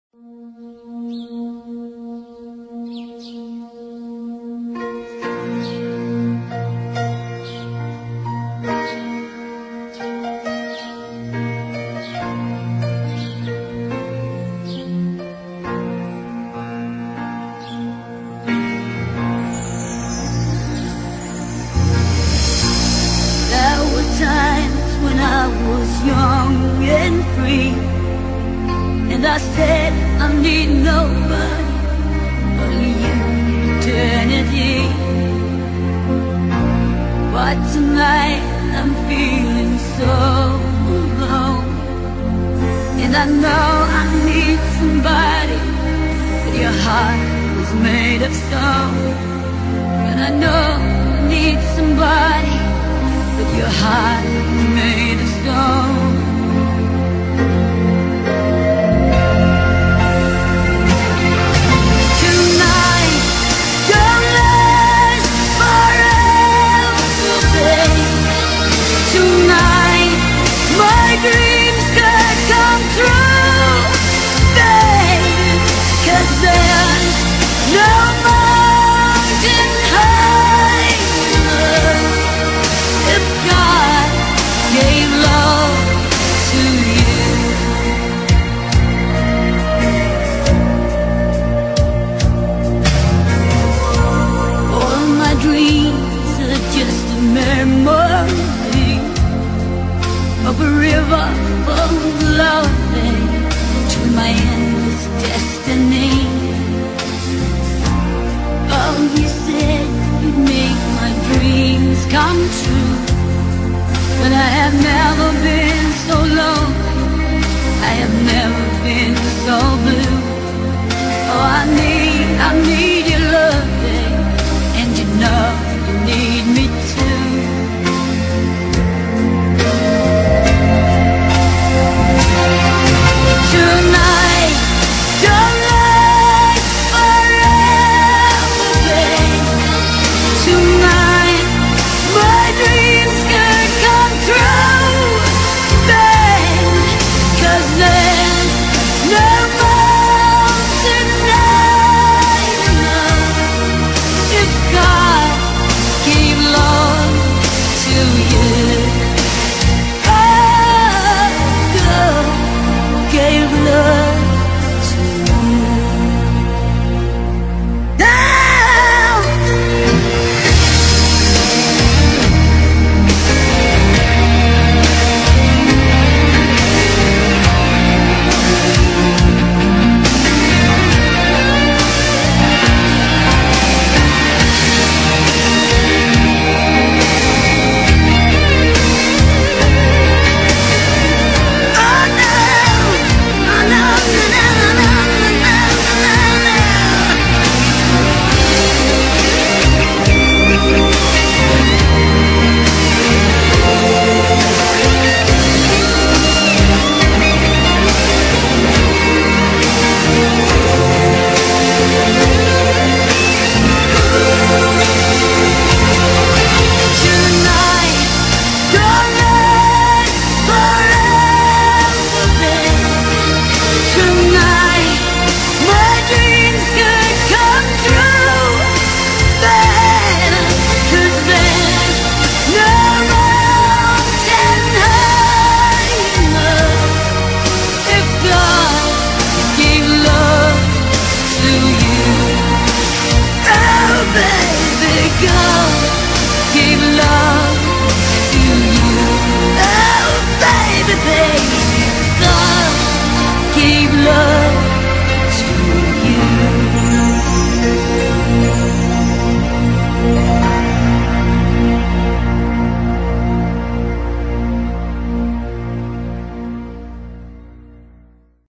There were times when I was young and free, and I said I need nobody, only you, eternity. But tonight I'm feeling so alone, and I know I need somebody, but your heart was made of stone. And I know I need somebody, but your heart is made of stone. Tonight, don't last forever, babe. Tonight, my dreams could come true, babe. 'Cause there's no mountain high enough if God gave love to you. All my dreams are just a memory of a river full of love, babe, to my endless destiny. Oh, you said you'd make my dreams come true, but I have never been so low, I have never been so blue. Oh, I need your love, babe, and you know you need me too. Tonight, don't last forever, babe. Tonight, my dreams could come true, babe. 'Cause there's no mountain high enough if God gave love to you. Oh, God gave love to you. Now, tonight, don't last forever, babe. Tonight, my dreams could come true, babe. 'Cause there's no mountain high enough if God gave love to you. Oh, baby, God gave love to you. Oh, baby, baby, God gave love.